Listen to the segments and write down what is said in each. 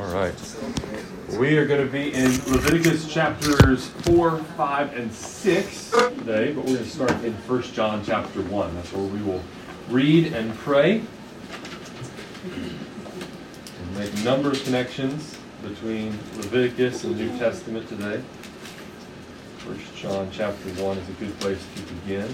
All right. We are going to be in Leviticus chapters 4, 5, and 6 today, but we're going to start in 1 John chapter 1. That's where we will read and pray and make a number of connections between Leviticus and the New Testament today. 1 John chapter 1 is a good place to begin.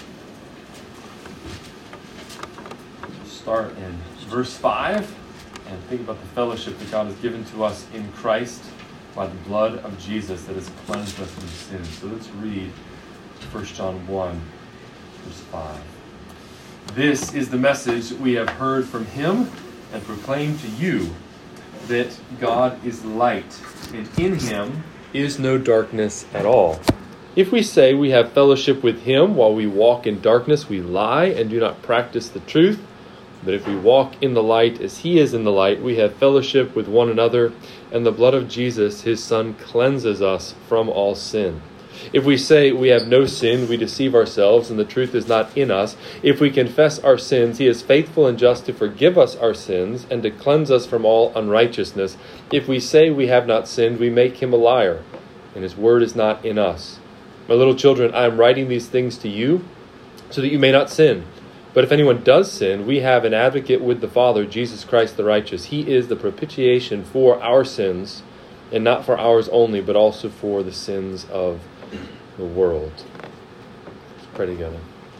We'll start in verse 5. And think about the fellowship that God has given to us in Christ by the blood of Jesus that has cleansed us from sin. So let's read 1 John 1, verse 5. This is the message we have heard from him and proclaim to you, that God is light, and in him is no darkness at all. If we say we have fellowship with him while we walk in darkness, we lie and do not practice the truth. But if we walk in the light as he is in the light, we have fellowship with one another, and the blood of Jesus, his Son, cleanses us from all sin. If we say we have no sin, we deceive ourselves, and the truth is not in us. If we confess our sins, he is faithful and just to forgive us our sins and to cleanse us from all unrighteousness. If we say we have not sinned, we make him a liar, and his word is not in us. My little children, I am writing these things to you so that you may not sin. But if anyone does sin, we have an advocate with the Father, Jesus Christ the righteous. He is the propitiation for our sins, and not for ours only, but also for the sins of the world. Let's pray together.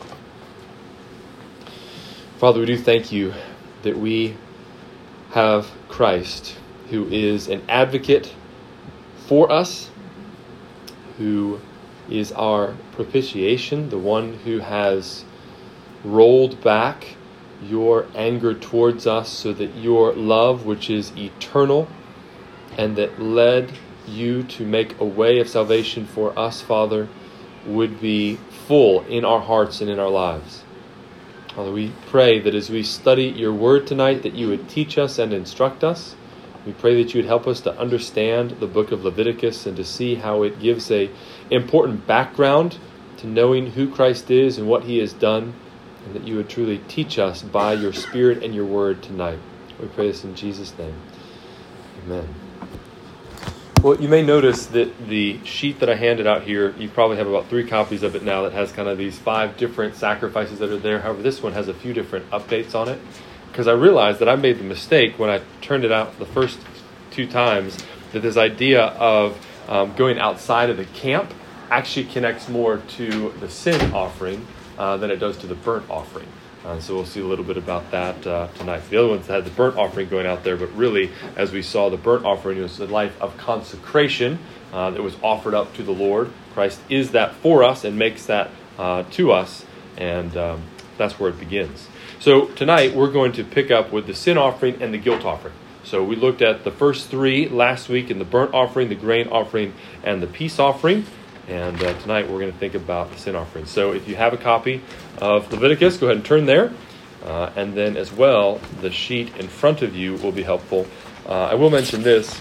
Father, we do thank you that we have Christ, who is an advocate for us, who is our propitiation, the one who has rolled back your anger towards us so that your love, which is eternal and that led you to make a way of salvation for us, Father, would be full in our hearts and in our lives. Father, we pray that as we study your word tonight, that you would teach us and instruct us. We pray that you would help us to understand the book of Leviticus and to see how it gives an important background to knowing who Christ is and what he has done, and that you would truly teach us by your Spirit and your word tonight. We pray this in Jesus' name. Amen. Well, you may notice that the sheet that I handed out here, you probably have about 3 copies of it now that has kind of these 5 different sacrifices that are there. However, this one has a few different updates on it, because I realized that I made the mistake when I turned it out the first 2 times that this idea of going outside of the camp actually connects more to the sin offering than it does to the burnt offering. So we'll see a little bit about that tonight. The other ones had the burnt offering going out there, but really, as we saw, the burnt offering was a life of consecration that was offered up to the Lord. Christ is that for us and makes that to us, and that's where it begins. So tonight, we're going to pick up with the sin offering and the guilt offering. So we looked at the first 3 last week in the burnt offering, the grain offering, and the peace offering. And tonight we're going to think about the sin offering. So if you have a copy of Leviticus, go ahead and turn there. And then as well, the sheet in front of you will be helpful. I will mention this.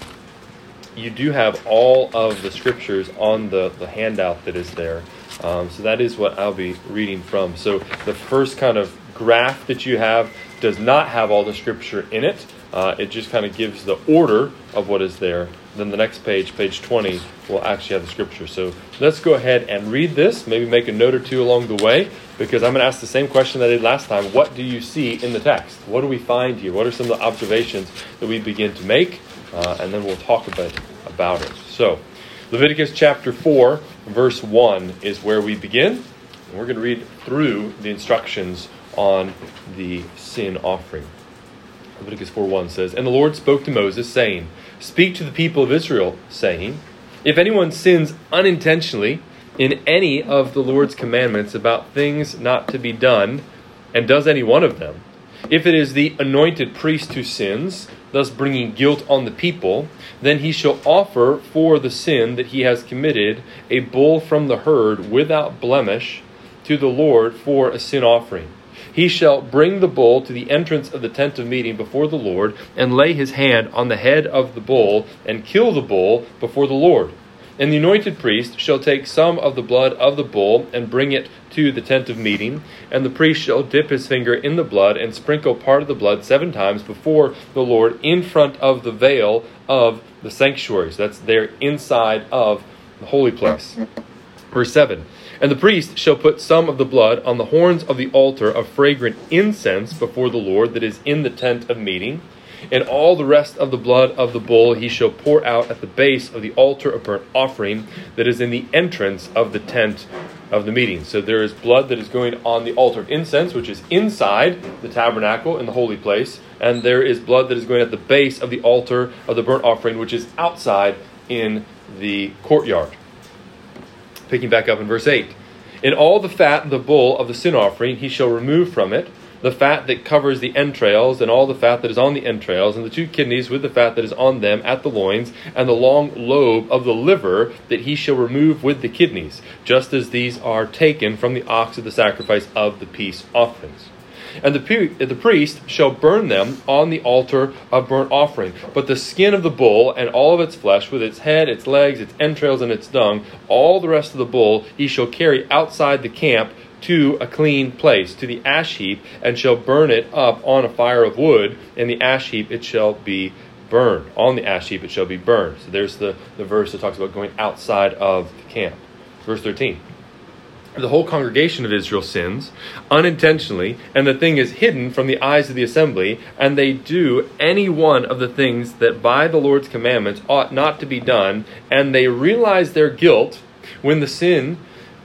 You do have all of the scriptures on the handout that is there. So that is what I'll be reading from. So the first kind of graph that you have does not have all the scripture in it. It just kind of gives the order of what is there. Then the next page, page 20, will actually have the scripture. So let's go ahead and read this, maybe make a note or 2 along the way, because I'm going to ask the same question that I did last time. What do you see in the text? What do we find here? What are some of the observations that we begin to make? And then we'll talk a bit about it. So Leviticus chapter 4, verse 1 is where we begin. And we're going to read through the instructions on the sin offering. Leviticus 4:1 says, "And the Lord spoke to Moses, saying, Speak to the people of Israel, saying, If anyone sins unintentionally in any of the Lord's commandments about things not to be done, and does any one of them, if it is the anointed priest who sins, thus bringing guilt on the people, then he shall offer for the sin that he has committed a bull from the herd without blemish to the Lord for a sin offering. He shall bring the bull to the entrance of the tent of meeting before the Lord, and lay his hand on the head of the bull, and kill the bull before the Lord. And the anointed priest shall take some of the blood of the bull and bring it to the tent of meeting. And the priest shall dip his finger in the blood and sprinkle part of the blood 7 times before the Lord in front of the veil of the sanctuary. So that's there inside of the holy place. Verse 7. And the priest shall put some of the blood on the horns of the altar of fragrant incense before the Lord that is in the tent of meeting. And all the rest of the blood of the bull he shall pour out at the base of the altar of burnt offering that is in the entrance of the tent of the meeting. So there is blood that is going on the altar of incense, which is inside the tabernacle in the holy place. And there is blood that is going at the base of the altar of the burnt offering, which is outside in the courtyard. Picking back up in verse 8. In all the fat of the bull of the sin offering he shall remove from it, the fat that covers the entrails, and all the fat that is on the entrails, and the 2 kidneys with the fat that is on them at the loins, and the long lobe of the liver that he shall remove with the kidneys, just as these are taken from the ox of the sacrifice of the peace offerings. And the priest shall burn them on the altar of burnt offering. But the skin of the bull and all of its flesh, with its head, its legs, its entrails, and its dung, all the rest of the bull he shall carry outside the camp to a clean place, to the ash heap, and shall burn it up on a fire of wood. In the ash heap it shall be burned. On the ash heap it shall be burned. So there's the verse that talks about going outside of the camp. Verse 13. The whole congregation of Israel sins unintentionally, and the thing is hidden from the eyes of the assembly, and they do any one of the things that by the Lord's commandments ought not to be done, and they realize their guilt when the sin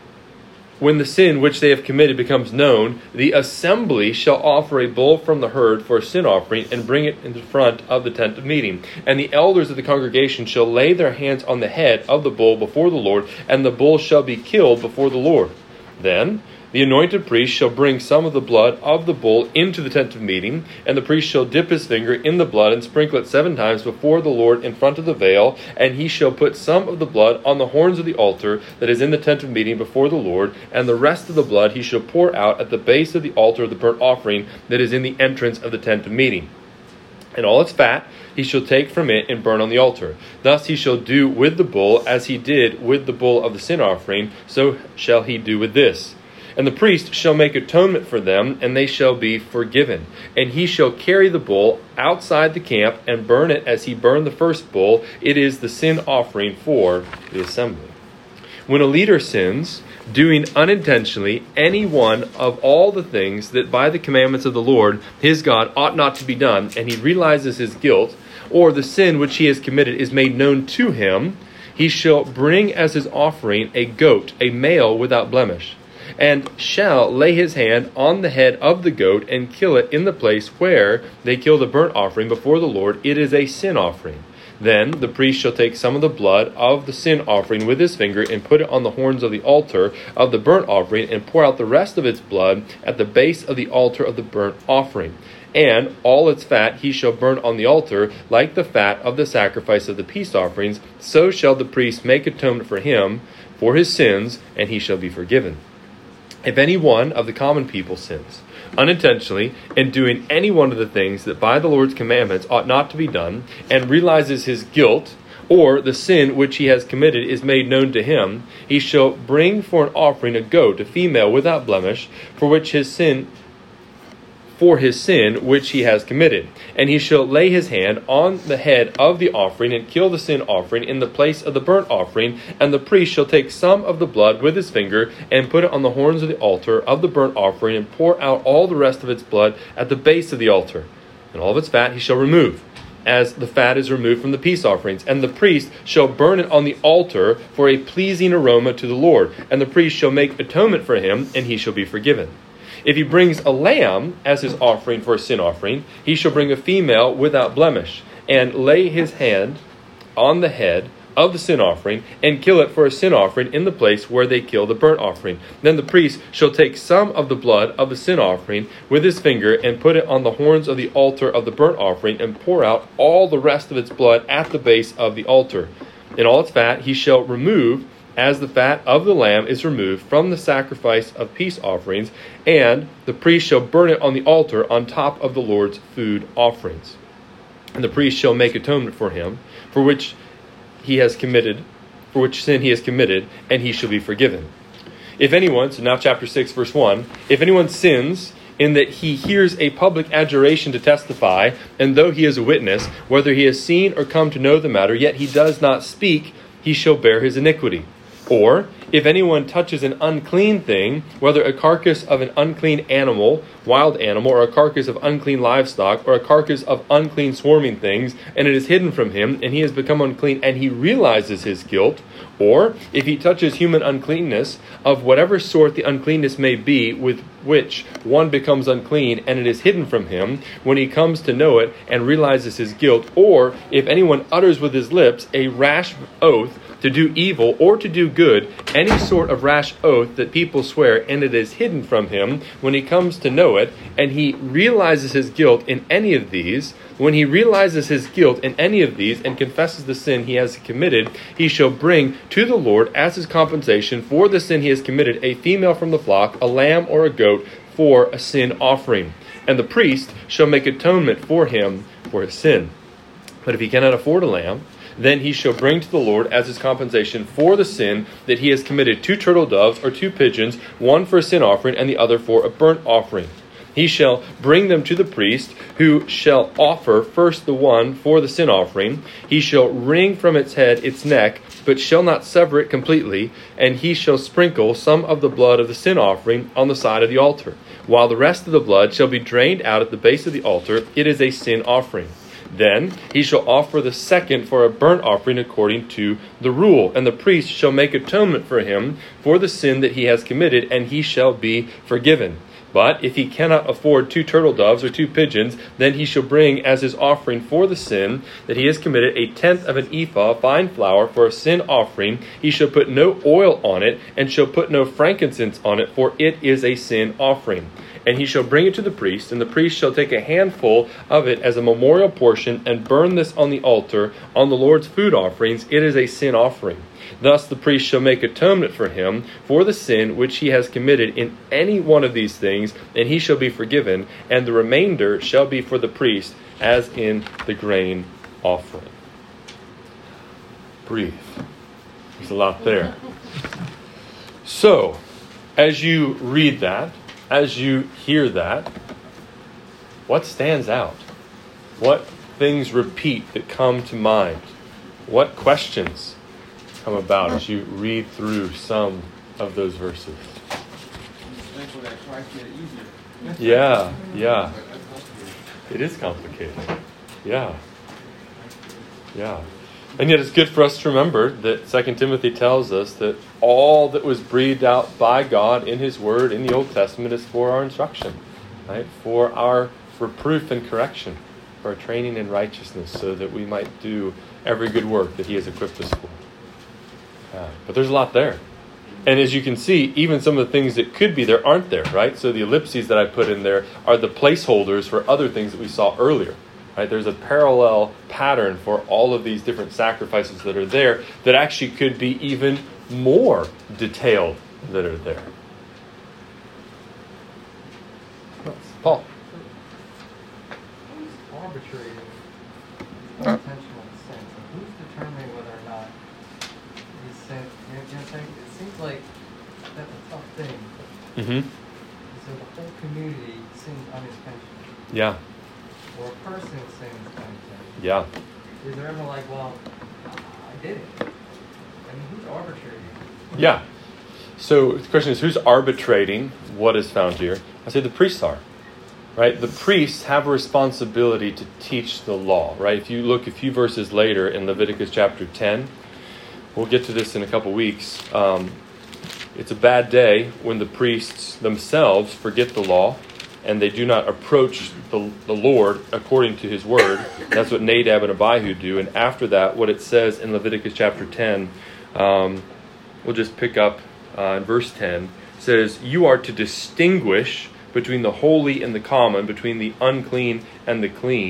which they have committed becomes known. The assembly shall offer a bull from the herd for a sin offering and bring it in the front of the tent of meeting. And the elders of the congregation shall lay their hands on the head of the bull before the Lord, and the bull shall be killed before the Lord. Then the anointed priest shall bring some of the blood of the bull into the tent of meeting, and the priest shall dip his finger in the blood and sprinkle it 7 times before the Lord in front of the veil, and he shall put some of the blood on the horns of the altar that is in the tent of meeting before the Lord, and the rest of the blood he shall pour out at the base of the altar of the burnt offering that is in the entrance of the tent of meeting. And all its fat he shall take from it and burn on the altar. Thus he shall do with the bull as he did with the bull of the sin offering, so shall he do with this. And the priest shall make atonement for them, and they shall be forgiven. And he shall carry the bull outside the camp and burn it as he burned the first bull. It is the sin offering for the assembly. When a leader sins, doing unintentionally any one of all the things that by the commandments of the Lord his God ought not to be done, and he realizes his guilt, or the sin which he has committed is made known to him, he shall bring as his offering a goat, a male without blemish, and shall lay his hand on the head of the goat and kill it in the place where they kill the burnt offering before the Lord. It is a sin offering. Then the priest shall take some of the blood of the sin offering with his finger and put it on the horns of the altar of the burnt offering, and pour out the rest of its blood at the base of the altar of the burnt offering. And all its fat he shall burn on the altar, like the fat of the sacrifice of the peace offerings. So shall the priest make atonement for him for his sins, and he shall be forgiven. If any one of the common people sins unintentionally in doing any one of the things that by the Lord's commandments ought not to be done, and realizes his guilt, or the sin which he has committed is made known to him, he shall bring for an offering a goat, a female without blemish, for his sin which he has committed. And he shall lay his hand on the head of the offering and kill the sin offering in the place of the burnt offering. And the priest shall take some of the blood with his finger and put it on the horns of the altar of the burnt offering, and pour out all the rest of its blood at the base of the altar. And all of its fat he shall remove, as the fat is removed from the peace offerings. And the priest shall burn it on the altar for a pleasing aroma to the Lord. And the priest shall make atonement for him, and he shall be forgiven. If he brings a lamb as his offering for a sin offering, he shall bring a female without blemish, and lay his hand on the head of the sin offering, and kill it for a sin offering in the place where they kill the burnt offering. Then the priest shall take some of the blood of the sin offering with his finger, and put it on the horns of the altar of the burnt offering, and pour out all the rest of its blood at the base of the altar. And all its fat he shall remove, as the fat of the lamb is removed from the sacrifice of peace offerings, and the priest shall burn it on the altar on top of the Lord's food offerings. And the priest shall make atonement for him, for which he has committed, for which sin he has committed, and he shall be forgiven. If anyone," so now chapter 6, verse 1, "if anyone sins in that he hears a public adjuration to testify, and though he is a witness, whether he has seen or come to know the matter, yet he does not speak, he shall bear his iniquity. Or, if anyone touches an unclean thing, whether a carcass of an unclean animal, wild animal, or a carcass of unclean livestock, or a carcass of unclean swarming things, and it is hidden from him, and he has become unclean, and he realizes his guilt, or if he touches human uncleanness, of whatever sort the uncleanness may be, with which one becomes unclean, and it is hidden from him, when he comes to know it and realizes his guilt, or if anyone utters with his lips a rash oath to do evil or to do good, any sort of rash oath that people swear, and it is hidden from him, when he comes to know it, and he realizes his guilt in any of these, when he realizes his guilt in any of these and confesses the sin he has committed, he shall bring to the Lord as his compensation for the sin he has committed a female from the flock, a lamb or a goat for a sin offering. And the priest shall make atonement for him for his sin. But if he cannot afford a lamb, then he shall bring to the Lord as his compensation for the sin that he has committed 2 turtle doves or 2 pigeons, one for a sin offering and the other for a burnt offering. He shall bring them to the priest, who shall offer first the one for the sin offering. He shall wring from its head its neck, but shall not sever it completely, and he shall sprinkle some of the blood of the sin offering on the side of the altar, while the rest of the blood shall be drained out at the base of the altar. It is a sin offering. Then he shall offer the second for a burnt offering according to the rule, and the priest shall make atonement for him for the sin that he has committed, and he shall be forgiven. But if he cannot afford 2 turtle doves or 2 pigeons, then he shall bring as his offering for the sin that he has committed 1/10 of an ephah of fine flour for a sin offering. He shall put no oil on it, and shall put no frankincense on it, for it is a sin offering. And he shall bring it to the priest, and the priest shall take a handful of it as a memorial portion, and burn this on the altar on the Lord's food offerings. It is a sin offering. Thus the priest shall make atonement for him for the sin which he has committed in any one of these things, and he shall be forgiven, and the remainder shall be for the priest, as in the grain offering. Breathe. There's a lot there. So, as you read that, as you hear that, what stands out? What things repeat that come to mind? What questions come about as you read through some of those verses? Yeah. It is complicated. Yeah. And yet it's good for us to remember that 2 Timothy tells us that all that was breathed out by God in His Word in the Old Testament is for our instruction, right? For our reproof and correction, for our training in righteousness, so that we might do every good work that He has equipped us for. But there's a lot there. And as you can see, even some of the things that could be there aren't there, right? So the ellipses that I put in there are the placeholders for other things that we saw earlier. Right? There's a parallel pattern for all of these different sacrifices that are there that actually could be even more detailed that are there. Paul. Who's arbitrating intentional sin? Who's determining whether or not these sin? You know what I'm saying? It seems like that's a tough thing. Mm-hmm. So the whole community sins unintentionally. Yeah. Or a person sins unintentionally. Yeah. Is there ever like, well, I did it? I mean, who's arbitrating? Yeah. So the question is, who's arbitrating what is found here? I say the priests are. Right? The priests have a responsibility to teach the law. Right? If you look a few verses later in Leviticus chapter 10, we'll get to this in a couple weeks. It's a bad day when the priests themselves forget the law and they do not approach the Lord according to His word. That's what Nadab and Abihu do. And after that, what it says in Leviticus chapter 10, we'll just pick up in verse 10, says, "You are to distinguish between the holy and the common, between the unclean and the clean,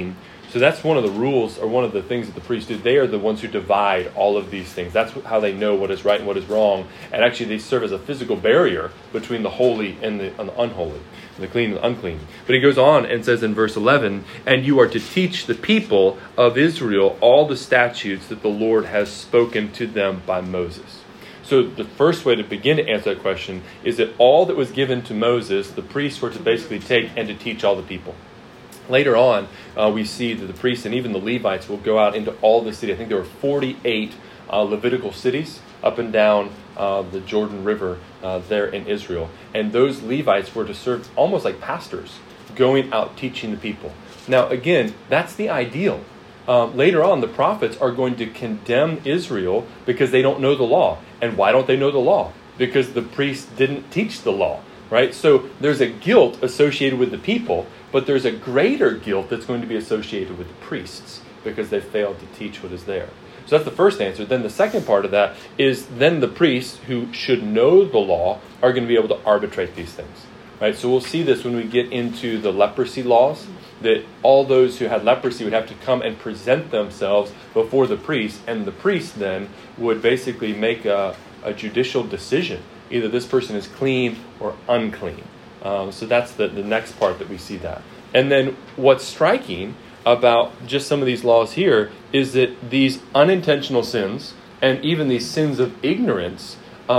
So that's one of the rules, or one of the things that the priests do. They are the ones who divide all of these things. That's how they know what is right and what is wrong. And actually they serve as a physical barrier between the holy and the unholy, the clean and the unclean. But he goes on and says in verse 11, "And you are to teach the people of Israel all the statutes that the Lord has spoken to them by Moses." So the first way to begin to answer that question is that all that was given to Moses, the priests were to basically take and to teach all the people. Later on, we see that the priests and even the Levites will go out into all the city. I think there were 48 Levitical cities up and down the Jordan River there in Israel. And those Levites were to serve almost like pastors, going out teaching the people. Now, again, that's the ideal. Later on, the prophets are going to condemn Israel because they don't know the law. And why don't they know the law? Because the priests didn't teach the law, right? So there's a guilt associated with the people, but there's a greater guilt that's going to be associated with the priests because they failed to teach what is there. So that's the first answer. Then the second part of that is then the priests who should know the law are going to be able to arbitrate these things, right? So we'll see this when we get into the leprosy laws, that all those who had leprosy would have to come and present themselves before the priest, and the priest then would basically make a judicial decision. Either this person is clean or unclean. So that's the next part that we see that. And then what's striking about just some of these laws here is that these unintentional sins and even these sins of ignorance,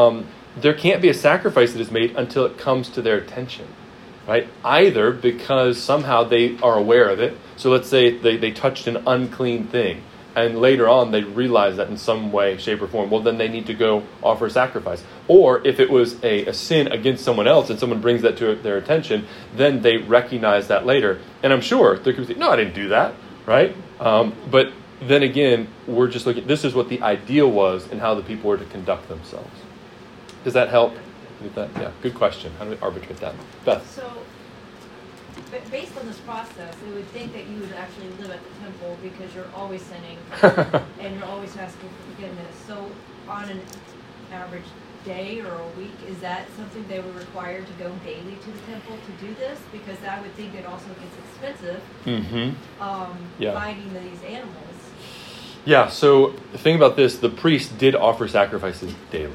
there can't be a sacrifice that is made until it comes to their attention, right? Either because somehow they are aware of it. So let's say they touched an unclean thing, and later on they realize that in some way, shape, or form. Well, then they need to go offer a sacrifice. Or if it was a sin against someone else and someone brings that to their attention, then they recognize that later. And I'm sure they could say, no, I didn't do that, right? But then again, we're just looking, this is what the ideal was and how the people were to conduct themselves. Does that help? Yeah, good question. How do we arbitrate that? Beth? So, based on this process, we would think that you would actually live at the temple because you're always sinning and you're always asking for forgiveness. So, on an average day or a week, is that something they were required to go daily to the temple to do this? Because I would think it also gets expensive finding these animals. Yeah, so the thing about this, the priest did offer sacrifices daily,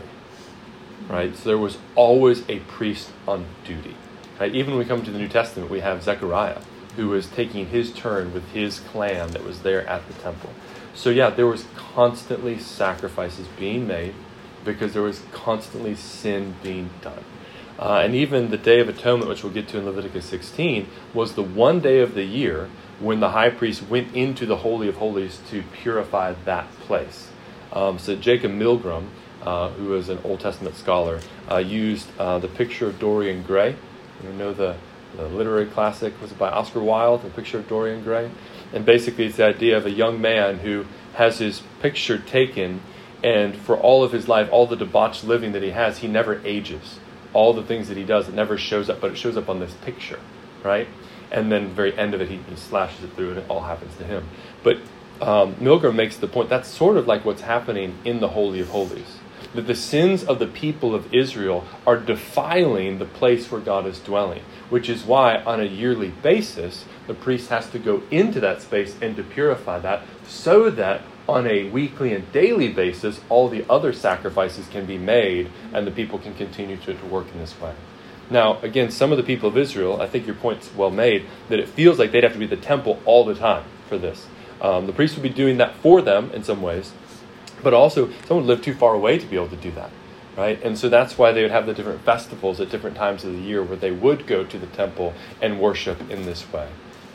right? So there was always a priest on duty. Right? Even when we come to the New Testament, we have Zechariah, who was taking his turn with his clan that was there at the temple. So yeah, there was constantly sacrifices being made because there was constantly sin being done. And even the Day of Atonement, which we'll get to in Leviticus 16, was the one day of the year when the high priest went into the Holy of Holies to purify that place. So Jacob Milgrom, who is an Old Testament scholar, used the picture of Dorian Gray. You know the literary classic was by Oscar Wilde, The Picture of Dorian Gray. And basically it's the idea of a young man who has his picture taken, and for all of his life, all the debauched living that he has, he never ages. All the things that he does, it never shows up, but it shows up on this picture, right? And then the very end of it, he slashes it through and it all happens to him. But Milgrom makes the point, that's sort of like what's happening in the Holy of Holies. That the sins of the people of Israel are defiling the place where God is dwelling, which is why on a yearly basis, the priest has to go into that space and to purify that, so that on a weekly and daily basis, all the other sacrifices can be made and the people can continue to work in this way. Now, again, some of the people of Israel, I think your point's well made, that it feels like they'd have to be at the temple all the time for this. The priest would be doing that for them in some ways, but also someone lived too far away to be able to do that, right? And so that's why they would have the different festivals at different times of the year where they would go to the temple and worship in this way.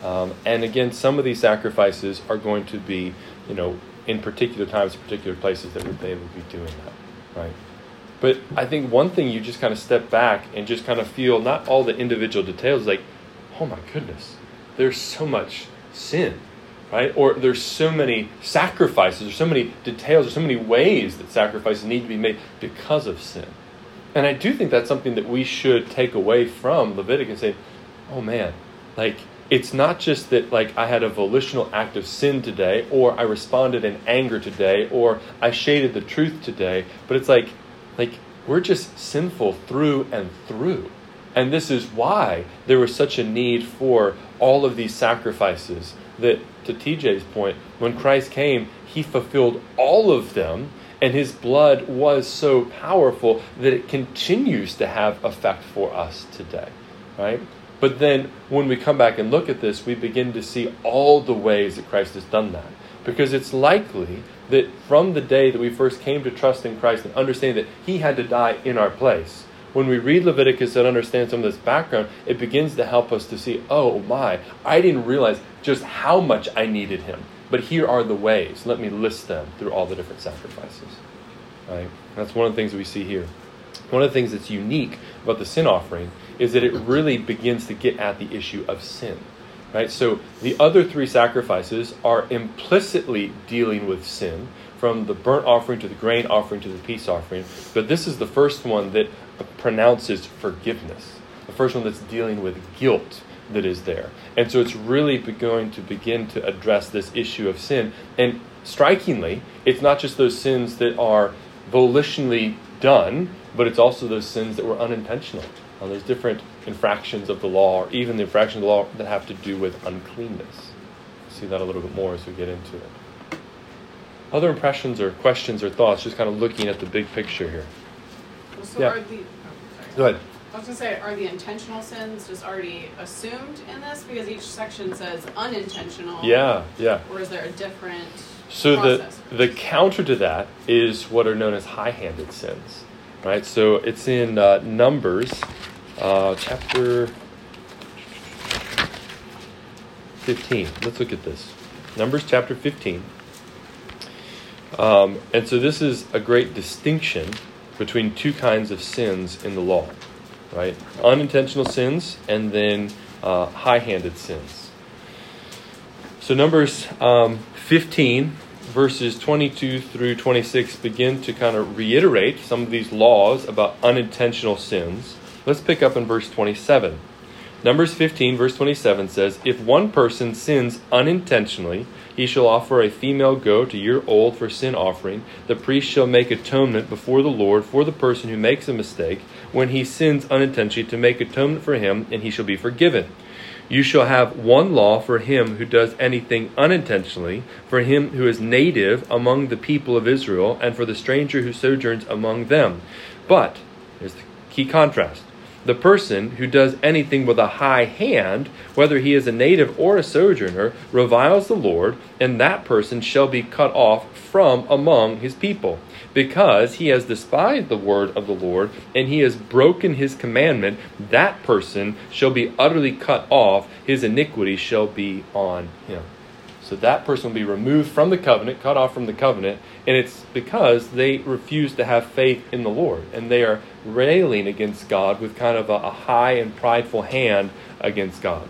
And again, some of these sacrifices are going to be, in particular times, particular places that they would be doing that, right? But I think one thing you just kind of step back and just kind of feel, not all the individual details, like, oh my goodness, there's so much sin, right? Or there's so many sacrifices, or so many details, or so many ways that sacrifices need to be made because of sin. And I do think that's something that we should take away from Leviticus and say, oh man, like, it's not just that, like, I had a volitional act of sin today, or I responded in anger today, or I shaded the truth today, but it's like we're just sinful through and through. And this is why there was such a need for all of these sacrifices that, to TJ's point, when Christ came, he fulfilled all of them, and his blood was so powerful that it continues to have effect for us today, right? But then when we come back and look at this, we begin to see all the ways that Christ has done that. Because it's likely that from the day that we first came to trust in Christ and understand that he had to die in our place, when we read Leviticus and understand some of this background, it begins to help us to see, oh my, I didn't realize just how much I needed him. But here are the ways. Let me list them through all the different sacrifices. Right? That's one of the things that we see here. One of the things that's unique about the sin offering is that it really begins to get at the issue of sin. Right? So the other three sacrifices are implicitly dealing with sin, from the burnt offering to the grain offering to the peace offering. But this is the first one that pronounces forgiveness. The first one that's dealing with guilt that is there. And so it's really going to begin to address this issue of sin. And strikingly, it's not just those sins that are volitionally done, but it's also those sins that were unintentional. There's different infractions of the law, or even the infractions of the law that have to do with uncleanness. We'll see that a little bit more as we get into it. Other impressions or questions or thoughts, just kind of looking at the big picture here. Well, so Yeah. Go ahead. I was going to say, are the intentional sins just already assumed in this? Because each section says unintentional. Yeah. Or is there a different So process? the counter to that is what are known as high-handed sins. Right? So it's in Numbers chapter 15. Let's look at this. Numbers chapter 15. And so this is a great distinction between two kinds of sins in the law. Right? Unintentional sins and then high-handed sins. So Numbers 15, verses 22 through 26 begin to kind of reiterate some of these laws about unintentional sins. Let's pick up in verse 27. Numbers 15, verse 27 says, "If one person sins unintentionally, he shall offer a female goat a year old for sin offering. The priest shall make atonement before the Lord for the person who makes a mistake when he sins unintentionally, to make atonement for him, and he shall be forgiven. You shall have one law for him who does anything unintentionally, for him who is native among the people of Israel, and for the stranger who sojourns among them. But," here's the key contrast, "the person who does anything with a high hand, whether he is a native or a sojourner, reviles the Lord, and that person shall be cut off from among his people, because he has despised the word of the Lord, and he has broken his commandment. That person shall be utterly cut off. His iniquity shall be on him." So that person will be removed from the covenant, cut off from the covenant, and it's because they refuse to have faith in the Lord, and they are railing against God with kind of a high and prideful hand against God.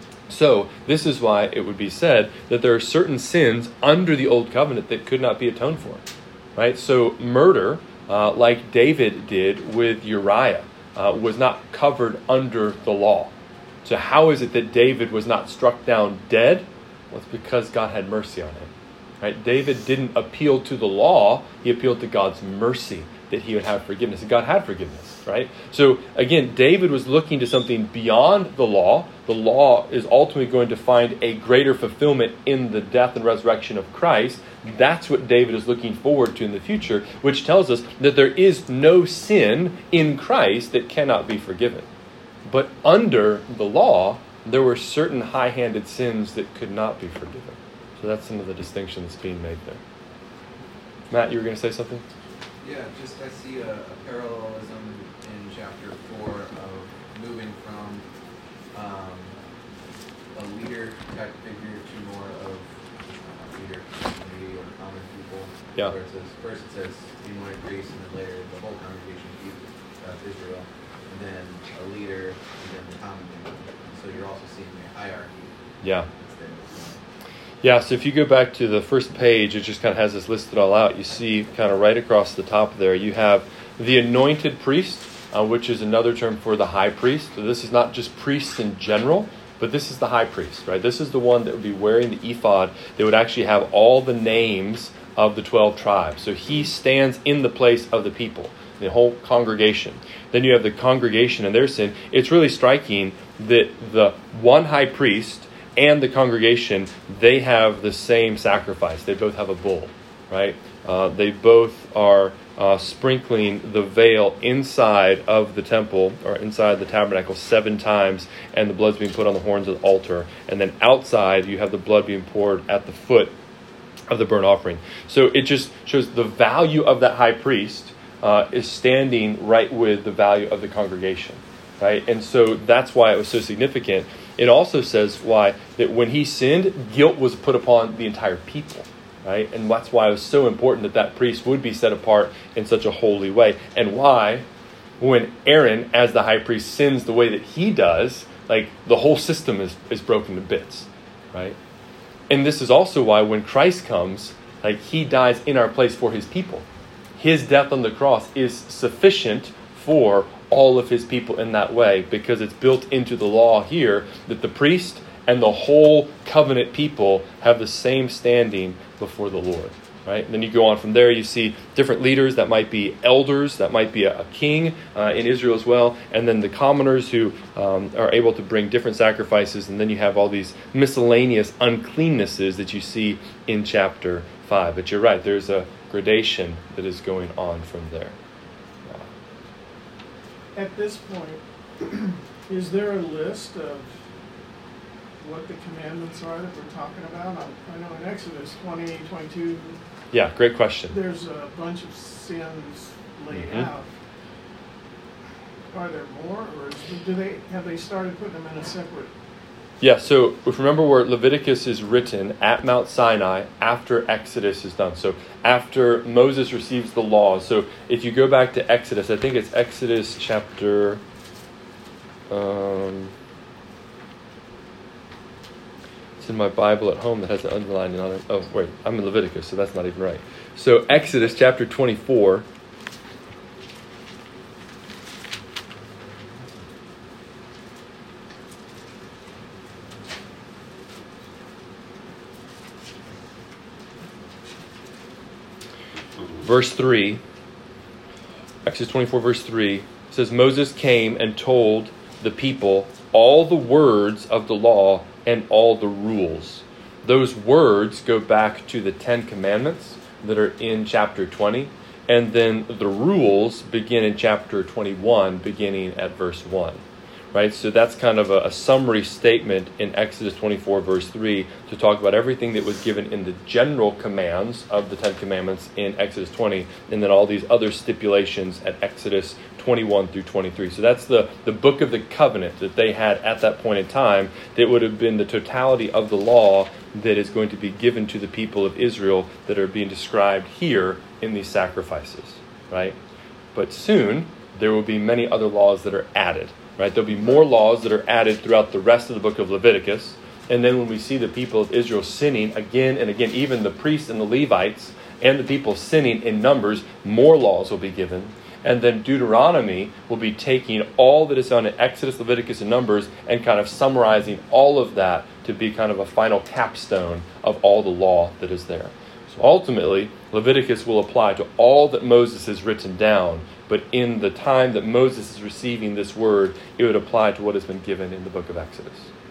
So this is why it would be said that there are certain sins under the old covenant that could not be atoned for. Right? So murder, like David did with Uriah, was not covered under the law. So how is it that David was not struck down dead? Well, it's because God had mercy on him. Right? David didn't appeal to the law, he appealed to God's mercy that he would have forgiveness. And God had forgiveness, right? So again, David was looking to something beyond the law. The law is ultimately going to find a greater fulfillment in the death and resurrection of Christ. That's what David is looking forward to in the future, which tells us that there is no sin in Christ that cannot be forgiven. But under the law, there were certain high-handed sins that could not be forgiven. So that's some of the distinctions being made there. Matt, you were going to say something? Yeah, just I see a parallelism in chapter 4 of moving from a leader type figure to more of a leader community or common people. Yeah. Where it says, first it says in one Greece, and then later the whole congregation of Israel, and then a leader, and then the common people. So you're also seeing a hierarchy. Yeah. Instead of, Yeah, so if you go back to the first page, it just kind of has this listed all out. You see kind of right across the top there, you have the anointed priest, which is another term for the high priest. So this is not just priests in general, but this is the high priest, right? This is the one that would be wearing the ephod. They would actually have all the names of the 12 tribes. So he stands in the place of the people, the whole congregation. Then you have the congregation and their sin. It's really striking that the one high priest and the congregation, they have the same sacrifice. They both have a bull, right? They both are sprinkling the veil inside of the temple or inside the tabernacle 7 times, and the blood's being put on the horns of the altar. And then outside, you have the blood being poured at the foot of the burnt offering. So it just shows the value of that high priest is standing right with the value of the congregation, right? And so that's why it was so significant. It also says why that when he sinned, guilt was put upon the entire people, right? And that's why it was so important that that priest would be set apart in such a holy way. And why, when Aaron, as the high priest, sins the way that he does, like the whole system is broken to bits, right? And this is also why when Christ comes, like he dies in our place for his people. His death on the cross is sufficient for all of his people in that way, because it's built into the law here that the priest and the whole covenant people have the same standing before the Lord, right? And then you go on from there, you see different leaders that might be elders, that might be a king in Israel as well, and then the commoners who are able to bring different sacrifices, and then you have all these miscellaneous uncleannesses that you see in chapter 5. But you're right, there's a gradation that is going on from there. At this point, is there a list of what the commandments are that we're talking about? I know in Exodus 20, 22, Yeah, great question. there's a bunch of sins laid out. Are there more, or have they started putting them in a separate? Yeah, so if remember where Leviticus is written at Mount Sinai after Exodus is done. So after Moses receives the laws. So if you go back to Exodus, I think it's Exodus chapter... it's in my Bible at home that has an underlining on it. Oh, wait, I'm in Leviticus, so that's not even right. So Exodus chapter 24... Verse 3, Exodus 24, verse 3, says, Moses came and told the people all the words of the law and all the rules. Those words go back to the 10 commandments that are in chapter 20, and then the rules begin in chapter 21, beginning at verse 1. Right, so that's kind of a summary statement in Exodus 24, verse 3, to talk about everything that was given in the general commands of the 10 Commandments in Exodus 20, and then all these other stipulations at Exodus 21 through 23. So that's the book of the covenant that they had at that point in time. That would have been the totality of the law that is going to be given to the people of Israel that are being described here in these sacrifices. Right, but soon there will be many other laws that are added. Right, there'll be more laws that are added throughout the rest of the book of Leviticus. And then when we see the people of Israel sinning again and again, even the priests and the Levites and the people sinning in Numbers, more laws will be given. And then Deuteronomy will be taking all that is done in Exodus, Leviticus, and Numbers and kind of summarizing all of that to be kind of a final capstone of all the law that is there. So ultimately, Leviticus will apply to all that Moses has written down, but in the time that Moses is receiving this word, it would apply to what has been given in the book of Exodus.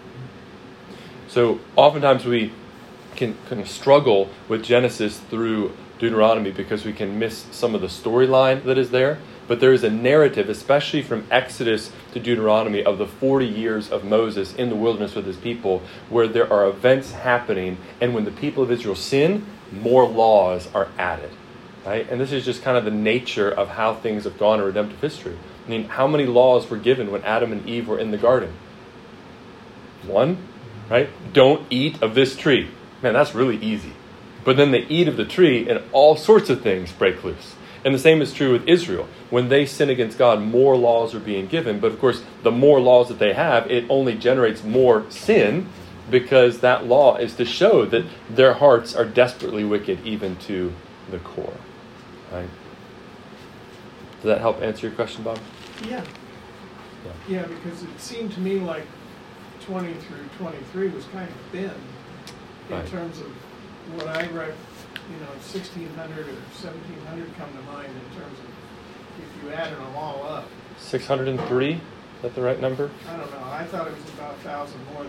So oftentimes we can kind of struggle with Genesis through Deuteronomy because we can miss some of the storyline that is there. But there is a narrative, especially from Exodus to Deuteronomy, of the 40 years of Moses in the wilderness with his people, where there are events happening, and when the people of Israel sin, more laws are added. Right? And this is just kind of the nature of how things have gone in redemptive history. I mean, how many laws were given when Adam and Eve were in the garden? 1, right? Don't eat of this tree. Man, that's really easy. But then they eat of the tree and all sorts of things break loose. And the same is true with Israel. When they sin against God, more laws are being given. But of course, the more laws that they have, it only generates more sin, because that law is to show that their hearts are desperately wicked even to the core. Right? Does that help answer your question, Bob? Yeah. Yeah, because it seemed to me like 20 through 23 was kind of thin in terms of what I read. 1600 or 1700 come to mind in terms of if you added them all up. 603? that the right number? I don't know. I thought it was about 1,000 more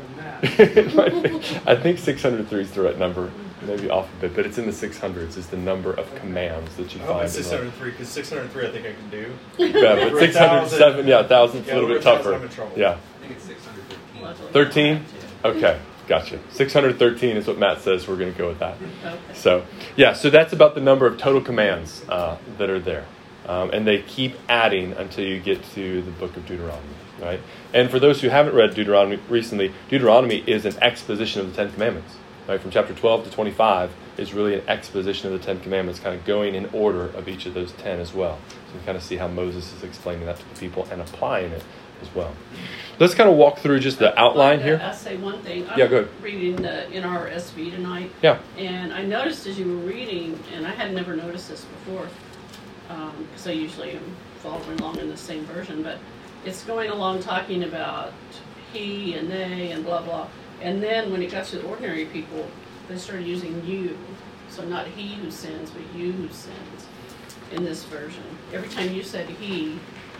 than that. I think 603 is the right number. Maybe off a bit, but it's in the 600s is the number of commands that you I find. hope it's 603, because 603 I think I can do. Yeah, but Over 607, 1,000's a little over bit 1,000 tougher. I'm in trouble. Yeah. I think it's 613. 13? Okay, gotcha. 613 is what Matt says. We're going to go with that. Okay. So, so that's about the number of total commands that are there. And they keep adding until you get to the book of Deuteronomy, right? And for those who haven't read Deuteronomy recently, Deuteronomy is an exposition of the Ten Commandments. Right? From chapter 12 to 25 is really an exposition of the Ten Commandments, kind of going in order of each of those 10 as well. So you kind of see how Moses is explaining that to the people and applying it as well. Let's kind of walk through just the outline here. I'll say one thing. Yeah, go ahead. Reading the NRSV tonight. Yeah. And I noticed as you were reading, and I had never noticed this before, because I usually am following along in the same version, but it's going along talking about he and they and blah, blah. And then when it got to the ordinary people, they started using you. So not he who sins, but you who sins in this version. Every time you said he,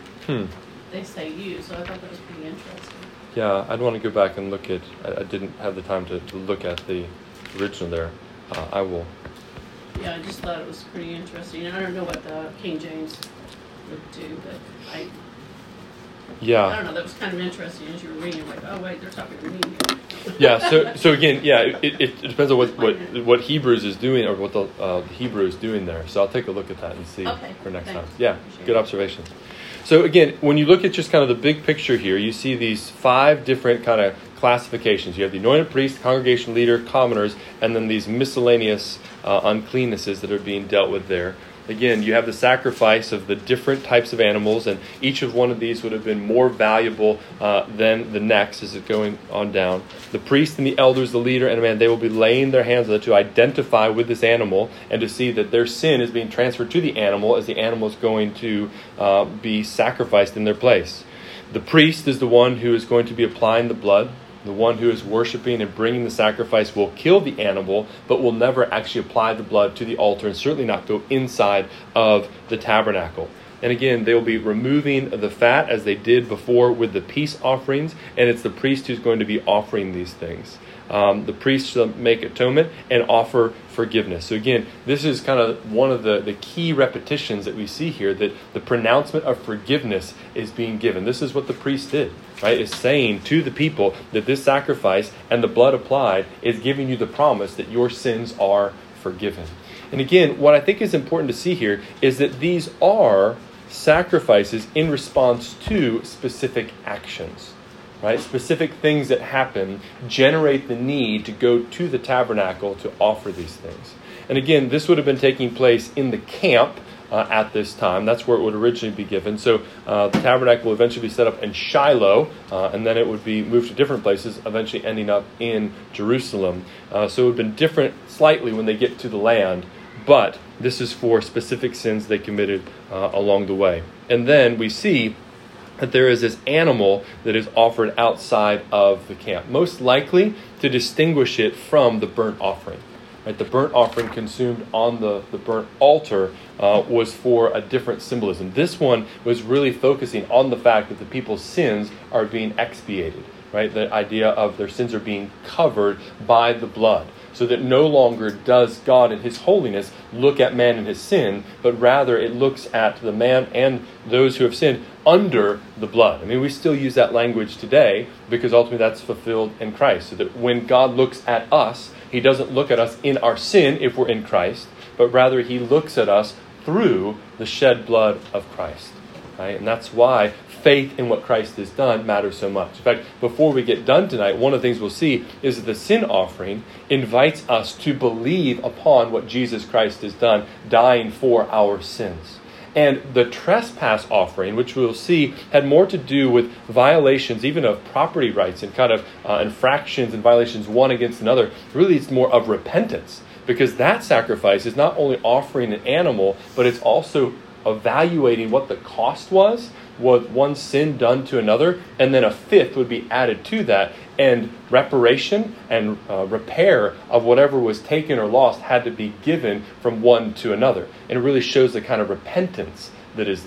they say you. So I thought that was pretty interesting. Yeah, I'd want to go back and look at, I didn't have the time to look at the original there. I will. Yeah, I just thought it was pretty interesting. And I don't know what the King James would do, but I don't know, that was kind of interesting as you were reading. Like, oh wait, they're talking to me here. Yeah, so again, it depends on what Hebrews is doing, or what the Hebrew is doing there. So I'll take a look at that and see for next time. Yeah, good observations. So again, when you look at just kind of the big picture here, you see these 5 different kind of classifications. You have the anointed priest, congregation leader, commoners, and then these miscellaneous uncleannesses that are being dealt with there. Again, you have the sacrifice of the different types of animals, and each of one of these would have been more valuable than the next as it's going on down. The priest and the elders, the leader and a man, they will be laying their hands on it to identify with this animal and to see that their sin is being transferred to the animal as the animal is going to be sacrificed in their place. The priest is the one who is going to be applying the blood. The one who is worshiping and bringing the sacrifice will kill the animal, but will never actually apply the blood to the altar and certainly not go inside of the tabernacle. And again, they will be removing the fat as they did before with the peace offerings, and it's the priest who's going to be offering these things. The priest shall make atonement and offer forgiveness. So again, this is kind of one of the key repetitions that we see here, that the pronouncement of forgiveness is being given. This is what the priest did, right? Is saying to the people that this sacrifice and the blood applied is giving you the promise that your sins are forgiven. And again, what I think is important to see here is that these are sacrifices in response to specific actions. Right? Specific things that happen generate the need to go to the tabernacle to offer these things. And again, this would have been taking place in the camp at this time. That's where it would originally be given. So the tabernacle will eventually be set up in Shiloh, and then it would be moved to different places, eventually ending up in Jerusalem. So it would have been different slightly when they get to the land, but this is for specific sins they committed along the way. And then we see that there is this animal that is offered outside of the camp, most likely to distinguish it from the burnt offering. Right? The burnt offering consumed on the burnt altar was for a different symbolism. This one was really focusing on the fact that the people's sins are being expiated. Right? The idea of their sins are being covered by the blood. So that no longer does God in His holiness look at man in his sin, but rather it looks at the man and those who have sinned under the blood. I mean, we still use that language today because ultimately that's fulfilled in Christ. So that when God looks at us, He doesn't look at us in our sin if we're in Christ, but rather He looks at us through the shed blood of Christ. Right? And that's why faith in what Christ has done matters so much. In fact, before we get done tonight, one of the things we'll see is that the sin offering invites us to believe upon what Jesus Christ has done, dying for our sins. And the trespass offering, which we'll see, had more to do with violations even of property rights and kind of infractions and violations one against another. Really, it's more of repentance, because that sacrifice is not only offering an animal, but it's also evaluating what the cost was one sin done to another, and then a fifth would be added to that, and reparation and repair of whatever was taken or lost had to be given from one to another. And it really shows the kind of repentance that is there.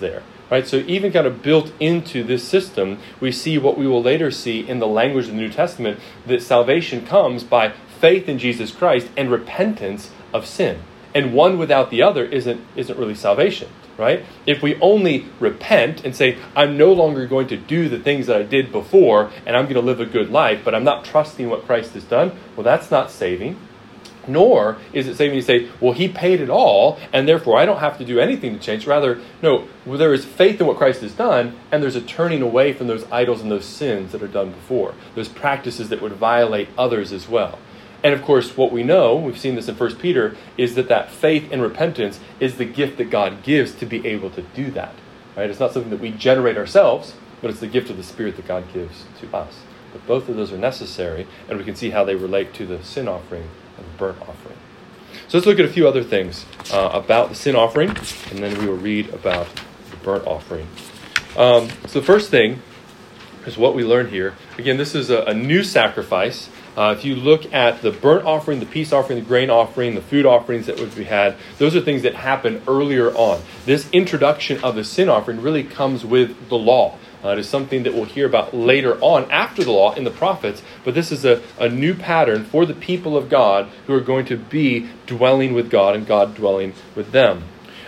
Right? So even kind of built into this system, we see what we will later see in the language of the New Testament, that salvation comes by faith in Jesus Christ and repentance of sin. And one without the other isn't really salvation, right? If we only repent and say, I'm no longer going to do the things that I did before, and I'm going to live a good life, but I'm not trusting what Christ has done, well, that's not saving. Nor is it saving to say, well, he paid it all, and therefore I don't have to do anything to change. Rather, no, there is faith in what Christ has done, and there's a turning away from those idols and those sins that are done before, those practices that would violate others as well. And of course, what we know, we've seen this in 1 Peter, is that faith and repentance is the gift that God gives to be able to do that. Right? It's not something that we generate ourselves, but it's the gift of the Spirit that God gives to us. But both of those are necessary, and we can see how they relate to the sin offering and the burnt offering. So let's look at a few other things about the sin offering, and then we will read about the burnt offering. So the first thing is what we learn here. Again, this is a new sacrifice. If you look at the burnt offering, the peace offering, the grain offering, the food offerings that would be had, those are things that happen earlier on. This introduction of the sin offering really comes with the law. It is something that we'll hear about later on after the law in the prophets, but this is a new pattern for the people of God who are going to be dwelling with God and God dwelling with them.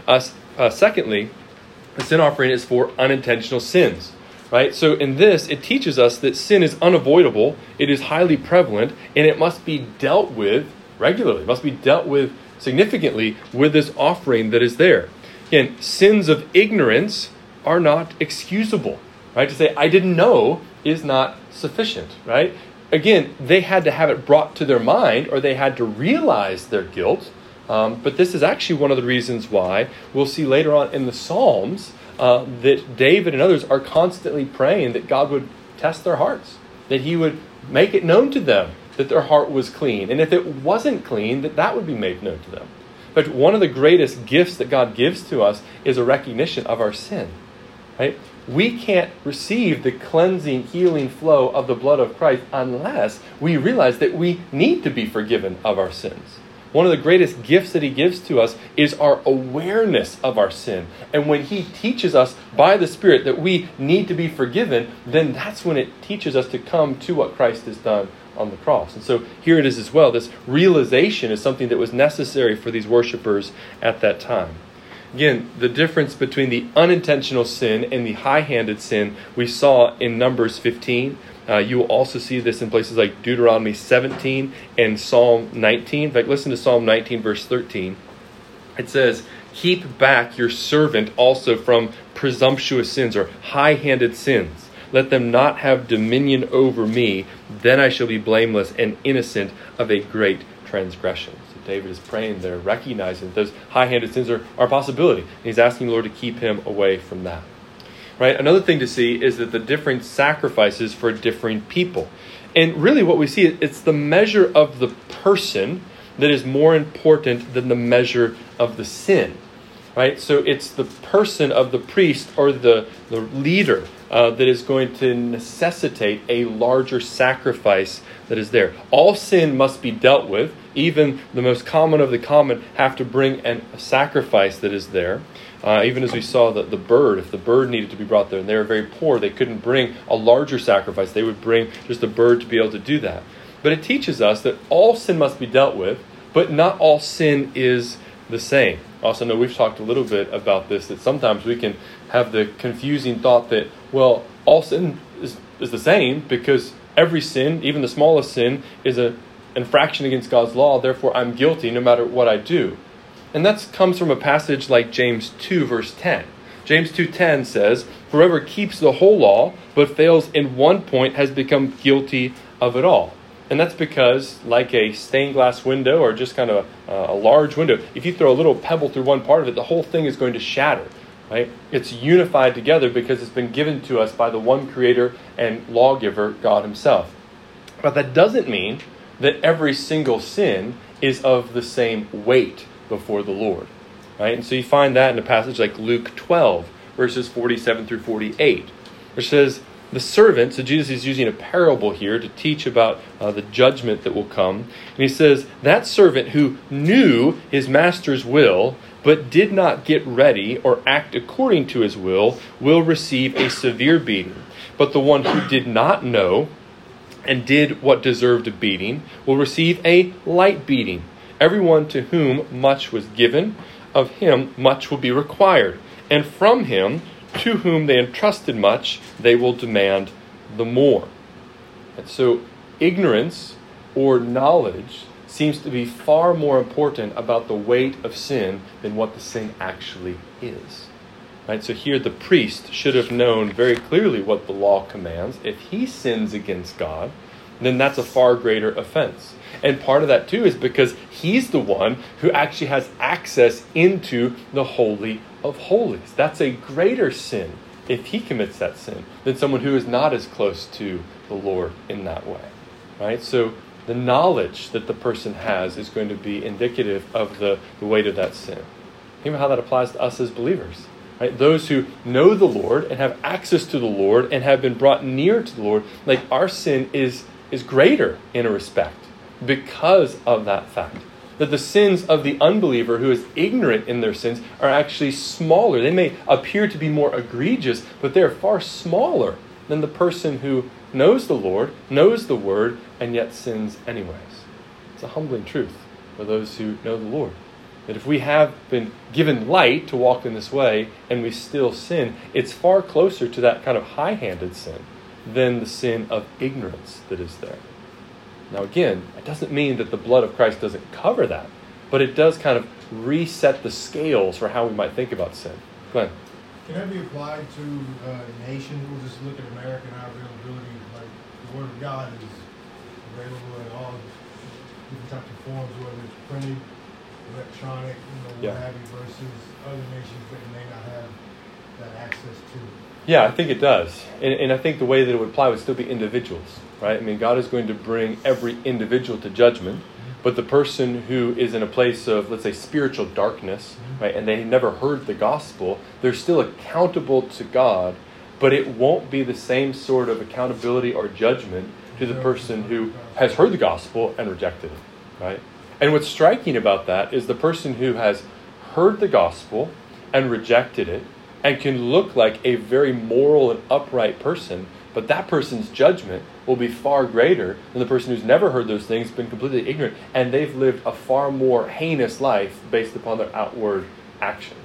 Secondly, the sin offering is for unintentional sins. Right? So in this, it teaches us that sin is unavoidable, it is highly prevalent, and it must be dealt with regularly. It must be dealt with significantly with this offering that is there. Again, sins of ignorance are not excusable. Right? To say, I didn't know is not sufficient. Right? Again, they had to have it brought to their mind, or they had to realize their guilt. But this is actually one of the reasons why we'll see later on in the Psalms that David and others are constantly praying that God would test their hearts, that he would make it known to them that their heart was clean. And if it wasn't clean, that would be made known to them. But one of the greatest gifts that God gives to us is a recognition of our sin. Right? We can't receive the cleansing, healing flow of the blood of Christ unless we realize that we need to be forgiven of our sins. One of the greatest gifts that he gives to us is our awareness of our sin. And when he teaches us by the Spirit that we need to be forgiven, then that's when it teaches us to come to what Christ has done on the cross. And so here it is as well. This realization is something that was necessary for these worshipers at that time. Again, the difference between the unintentional sin and the high-handed sin we saw in Numbers 15. You will also see this in places like Deuteronomy 17 and Psalm 19. In fact, listen to Psalm 19, verse 13. It says, keep back your servant also from presumptuous sins or high-handed sins. Let them not have dominion over me. Then I shall be blameless and innocent of a great transgression. So David is praying there, recognizing that those high-handed sins are a possibility. And he's asking the Lord to keep him away from that. Right? Another thing to see is that the different sacrifices for differing people. And really what we see, it's the measure of the person that is more important than the measure of the sin. Right? So it's the person of the priest or the leader that is going to necessitate a larger sacrifice that is there. All sin must be dealt with. Even the most common of the common have to bring a sacrifice that is there. Even as we saw the bird, if the bird needed to be brought there, and they were very poor, they couldn't bring a larger sacrifice. They would bring just a bird to be able to do that. But it teaches us that all sin must be dealt with, but not all sin is the same. Also, know we've talked a little bit about this, that sometimes we can have the confusing thought that, well, all sin is the same because every sin, even the smallest sin, is an infraction against God's law. Therefore, I'm guilty no matter what I do. And that comes from a passage like James 2, verse 10. James 2:10 says, whoever keeps the whole law but fails in one point has become guilty of it all. And that's because, like a stained glass window or just kind of a large window, if you throw a little pebble through one part of it, the whole thing is going to shatter. Right? It's unified together because it's been given to us by the one creator and lawgiver, God himself. But that doesn't mean that every single sin is of the same weight before the Lord. Right? And so you find that in a passage like Luke 12, verses 47 through 48, which says, the servant, so Jesus is using a parable here to teach about the judgment that will come. And he says, that servant who knew his master's will, but did not get ready or act according to his will receive a severe beating. But the one who did not know and did what deserved a beating will receive a light beating. Everyone to whom much was given, of him much will be required. And from him, to whom they entrusted much, they will demand the more. And so ignorance or knowledge seems to be far more important about the weight of sin than what the sin actually is. Right? So here the priest should have known very clearly what the law commands. If he sins against God, then that's a far greater offense. And part of that too is because he's the one who actually has access into the Holy of Holies. That's a greater sin if he commits that sin than someone who is not as close to the Lord in that way. Right? So the knowledge that the person has is going to be indicative of the weight of that sin. Think about how that applies to us as believers. Right? Those who know the Lord and have access to the Lord and have been brought near to the Lord, like our sin is greater in a respect because of that fact. That the sins of the unbeliever who is ignorant in their sins are actually smaller. They may appear to be more egregious, but they're far smaller than the person who knows the Lord, knows the Word, and yet sins anyways. It's a humbling truth for those who know the Lord. That if we have been given light to walk in this way and we still sin, it's far closer to that kind of high-handed sin than the sin of ignorance that is there. Now again, it doesn't mean that the blood of Christ doesn't cover that, but it does kind of reset the scales for how we might think about sin. Glenn? Can that be applied to a nation? We'll just look at America and our availability. Like the Word of God is available in all different types of forms, whether it's printed, electronic, what have you, versus other nations that may not have that access to. Yeah, I think it does. And I think the way that it would apply would still be individuals, right? I mean, God is going to bring every individual to judgment, but the person who is in a place of, let's say, spiritual darkness, right, and they never heard the gospel, they're still accountable to God, but it won't be the same sort of accountability or judgment to the person who has heard the gospel and rejected it, right? And what's striking about that is the person who has heard the gospel and rejected it and can look like a very moral and upright person, but that person's judgment will be far greater than the person who's never heard those things, been completely ignorant, and they've lived a far more heinous life based upon their outward actions.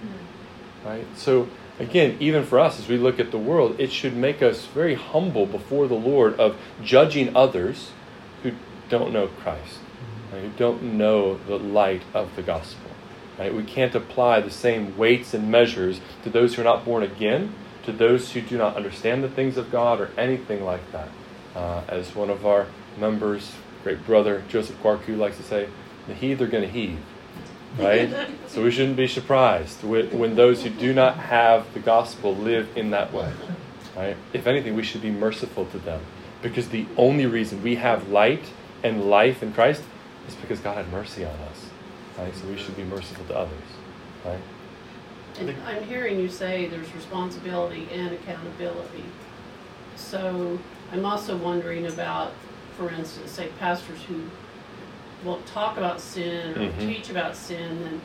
Right? So again, even for us, as we look at the world, it should make us very humble before the Lord of judging others who don't know Christ, right? Who don't know the light of the gospel. Right? We can't apply the same weights and measures to those who are not born again, to those who do not understand the things of God or anything like that. As one of our members, great brother Joseph Kwarku likes to say, the heathen are going to heave. Right? So we shouldn't be surprised when those who do not have the gospel live in that way. Right? If anything, we should be merciful to them, because the only reason we have light and life in Christ is because God had mercy on us. Right? So we should be merciful to others. Right? And I'm hearing you say there's responsibility and accountability. So I'm also wondering about, for instance, say pastors who will talk about sin or teach about sin, and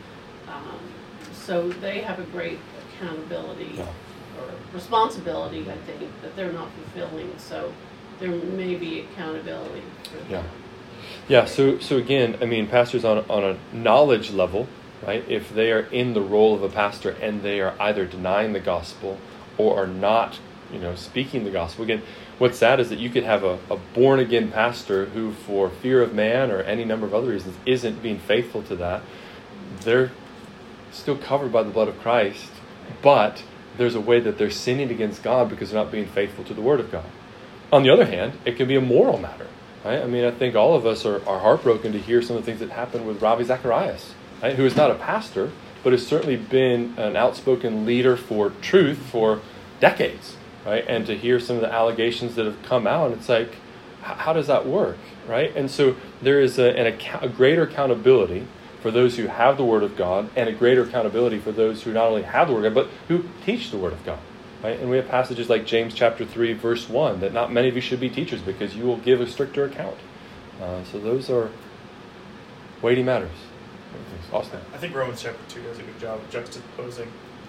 so they have a great accountability or responsibility, I think, that they're not fulfilling. So there may be accountability for them. Yeah, so again, I mean, pastors on a knowledge level, right? If they are in the role of a pastor and they are either denying the gospel or are not, speaking the gospel. Again, what's sad is that you could have a born-again pastor who, for fear of man or any number of other reasons, isn't being faithful to that. They're still covered by the blood of Christ, but there's a way that they're sinning against God because they're not being faithful to the Word of God. On the other hand, it can be a moral matter. Right? I mean, I think all of us are heartbroken to hear some of the things that happened with Ravi Zacharias, right? Who is not a pastor, but has certainly been an outspoken leader for truth for decades, right? And to hear some of the allegations that have come out, it's like, how does that work, right? And so there is a greater accountability for those who have the Word of God, and a greater accountability for those who not only have the Word of God, but who teach the Word of God. Right? And we have passages like James chapter 3, verse 1, that not many of you should be teachers because you will give a stricter account. So those are weighty matters. Austin. I think Romans chapter 2 does a good job of juxtaposing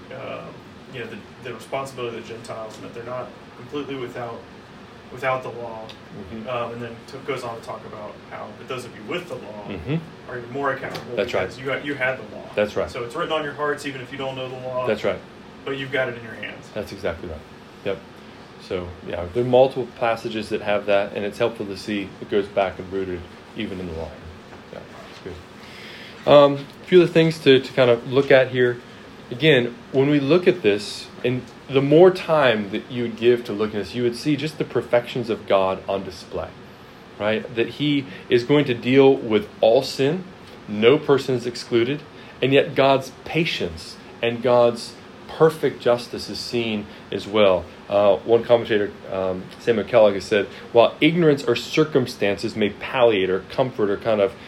the responsibility of the Gentiles, and that they're not completely without the law. Mm-hmm. And then goes on to talk about how but those of you with the law Mm-hmm. are even more accountable. That's right. Because you had the law. That's right. So it's written on your hearts even if you don't know the law. That's right. But you've got it in your hands. That's exactly right. Yep. So, yeah, there are multiple passages that have that, and it's helpful to see it goes back and rooted even in the law. Yeah, it's good. A few other things to kind of look at here. Again, when we look at this, and the more time that you would give to looking at this, you would see just the perfections of God on display, right? That He is going to deal with all sin, no person is excluded, and yet God's patience and God's perfect justice is seen as well. One commentator, Samuel Kellogg, has said, while ignorance or circumstances may palliate or comfort or kind of,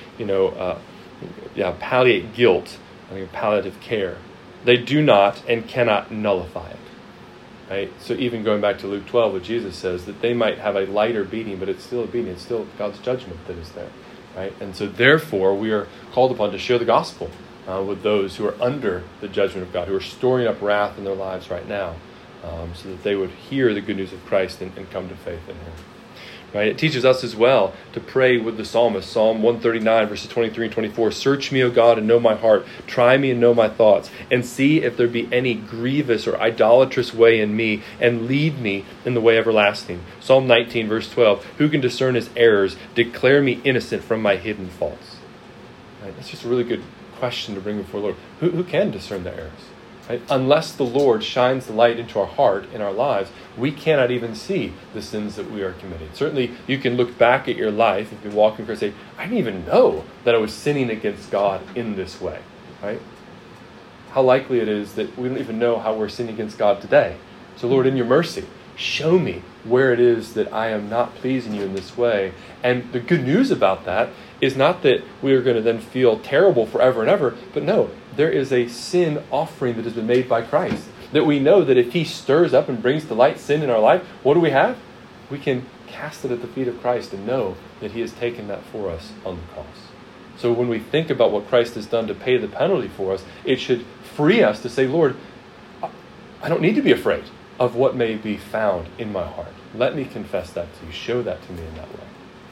palliate guilt, I think palliative care, they do not and cannot nullify it. Right? So even going back to Luke 12, what Jesus says, that they might have a lighter beating, but it's still a beating. It's still God's judgment that is there. Right? And so therefore, we are called upon to share the gospel with those who are under the judgment of God, who are storing up wrath in their lives right now, so that they would hear the good news of Christ and come to faith in Him. Right? It teaches us as well to pray with the psalmist. Psalm 139, verses 23 and 24. Search me, O God, and know my heart. Try me and know my thoughts. And see if there be any grievous or idolatrous way in me, and lead me in the way everlasting. Psalm 19, verse 12. Who can discern his errors? Declare me innocent from my hidden faults. Right? That's just a really good question to bring before the Lord. Who can discern their errors? Right? Unless the Lord shines the light into our heart, in our lives, we cannot even see the sins that we are committing. Certainly, you can look back at your life if you're walking and say, I didn't even know that I was sinning against God in this way. Right? How likely it is that we don't even know how we're sinning against God today. So Lord, in your mercy, show me where it is that I am not pleasing you in this way. And the good news about that is not that we are going to then feel terrible forever and ever, but no, there is a sin offering that has been made by Christ. That we know that if He stirs up and brings to light sin in our life, what do we have? We can cast it at the feet of Christ and know that He has taken that for us on the cross. So when we think about what Christ has done to pay the penalty for us, it should free us to say, Lord, I don't need to be afraid of what may be found in my heart. Let me confess that to you. Show that to me in that way.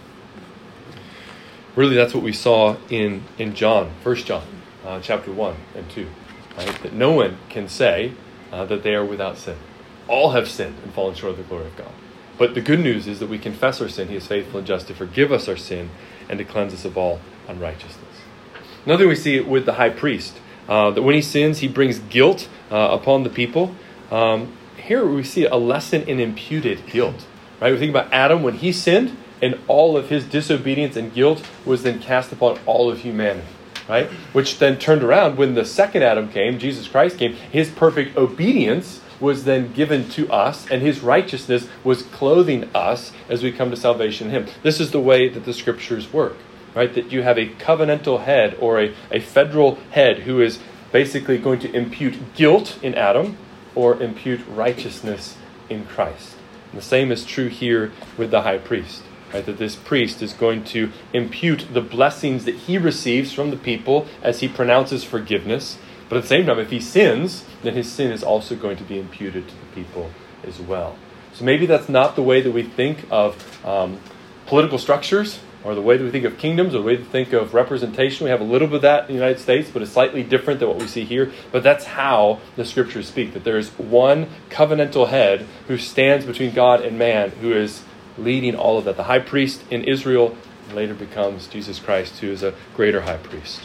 Really, that's what we saw in John, 1 John, chapter 1 and 2. Right? That no one can say that they are without sin. All have sinned and fallen short of the glory of God. But the good news is that we confess our sin. He is faithful and just to forgive us our sin and to cleanse us of all unrighteousness. Another thing we see with the high priest, that when he sins, he brings guilt upon the people. Here we see a lesson in imputed guilt. Right? We think about Adam when he sinned, and all of his disobedience and guilt was then cast upon all of humanity. Right? Which then turned around when the second Adam came, Jesus Christ came, his perfect obedience was then given to us, and his righteousness was clothing us as we come to salvation in him. This is the way that the scriptures work. Right? That you have a covenantal head or a federal head who is basically going to impute guilt in Adam or impute righteousness in Christ. And the same is true here with the high priest. Right, that this priest is going to impute the blessings that he receives from the people as he pronounces forgiveness. But at the same time, if he sins, then his sin is also going to be imputed to the people as well. So maybe that's not the way that we think of political structures, or the way that we think of kingdoms, or the way that we think of representation. We have a little bit of that in the United States, but it's slightly different than what we see here. But that's how the scriptures speak, that there is one covenantal head who stands between God and man, who is leading all of that. The high priest in Israel later becomes Jesus Christ, who is a greater high priest.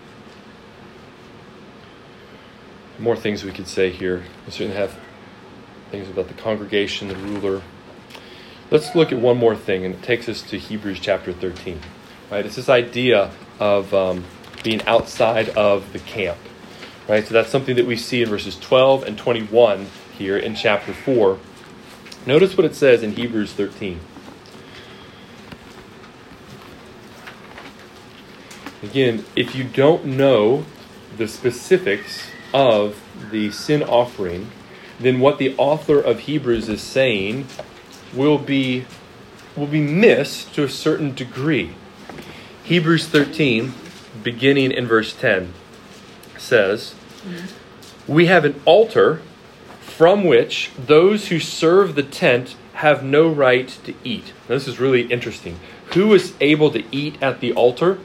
More things we could say here. We certainly have things about the congregation, the ruler. Let's look at one more thing, and it takes us to Hebrews chapter 13. Right? It's this idea of being outside of the camp. Right? So that's something that we see in verses 12 and 21 here in chapter 4. Notice what it says in Hebrews 13. Again, if you don't know the specifics of the sin offering, then what the author of Hebrews is saying will be missed to a certain degree. Hebrews 13, beginning in verse 10, says, "We have an altar from which those who serve the tent have no right to eat." Now, this is really interesting. Who was able to eat at the altar?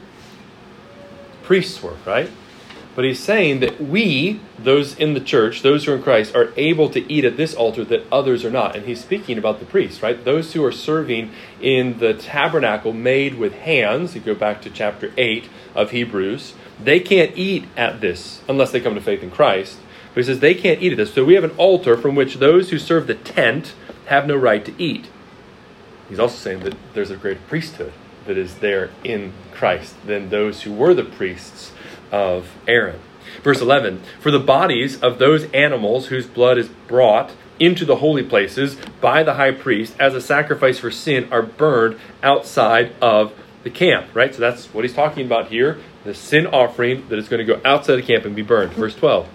Priests were, right? But he's saying that we, those in the church, those who are in Christ, are able to eat at this altar that others are not. And he's speaking about the priests, right? Those who are serving in the tabernacle made with hands, you go back to chapter 8 of Hebrews, they can't eat at this unless they come to faith in Christ. But he says they can't eat at this. So we have an altar from which those who serve the tent have no right to eat. He's also saying that there's a great priesthood that is there in Christ than those who were the priests of Aaron. Verse 11, "For the bodies of those animals whose blood is brought into the holy places by the high priest as a sacrifice for sin are burned outside of the camp." Right? So that's what he's talking about here. The sin offering that is going to go outside the camp and be burned. Verse 12.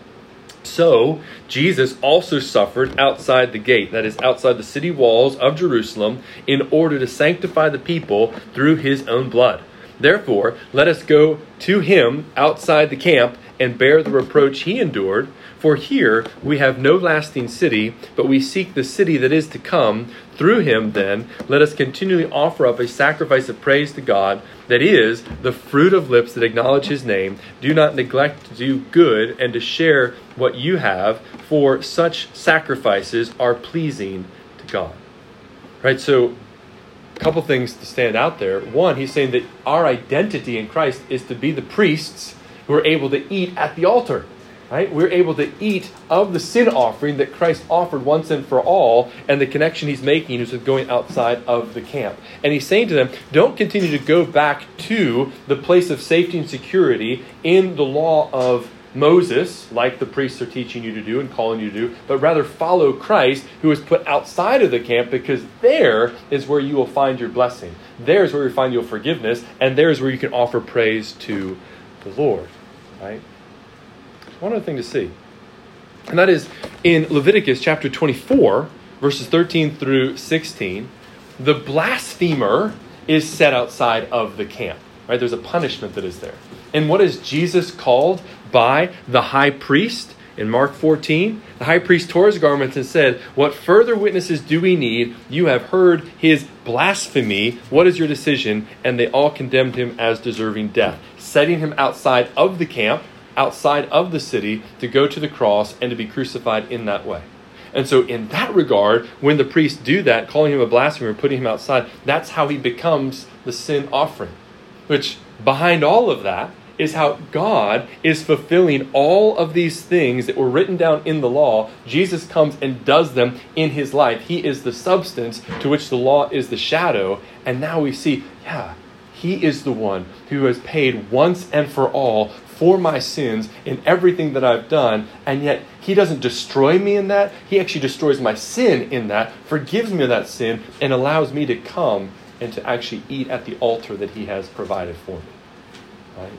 "So Jesus also suffered outside the gate," that is, outside the city walls of Jerusalem, "in order to sanctify the people through his own blood. Therefore, let us go to him outside the camp and bear the reproach he endured. For here we have no lasting city, but we seek the city that is to come. Through him, then, let us continually offer up a sacrifice of praise to God, that is, the fruit of lips that acknowledge his name. Do not neglect to do good and to share what you have, for such sacrifices are pleasing to God." Right, so a couple things to stand out there. One, he's saying that our identity in Christ is to be the priests who are able to eat at the altar. Right? We're able to eat of the sin offering that Christ offered once and for all, and the connection he's making is with going outside of the camp. And he's saying to them, don't continue to go back to the place of safety and security in the law of Moses, like the priests are teaching you to do and calling you to do, but rather follow Christ, who is put outside of the camp, because there is where you will find your blessing. There is where you find your forgiveness, and there is where you can offer praise to the Lord. Right? One other thing to see, and that is in Leviticus chapter 24, verses 13 through 16, the blasphemer is set outside of the camp. Right? There's a punishment that is there. And what is Jesus called by the high priest? In Mark 14, the high priest tore his garments and said, "What further witnesses do we need? You have heard his blasphemy. What is your decision?" And they all condemned him as deserving death, setting him outside of the camp, outside of the city, to go to the cross and to be crucified in that way. And so in that regard, when the priests do that, calling him a blasphemer, putting him outside, that's how he becomes the sin offering. Which, behind all of that, is how God is fulfilling all of these things that were written down in the law. Jesus comes and does them in his life. He is the substance to which the law is the shadow. And now we see, he is the one who has paid once and for all for my sins in everything that I've done, and yet he doesn't destroy me in that. He actually destroys my sin in that, forgives me of that sin, and allows me to come and to actually eat at the altar that he has provided for me. Right?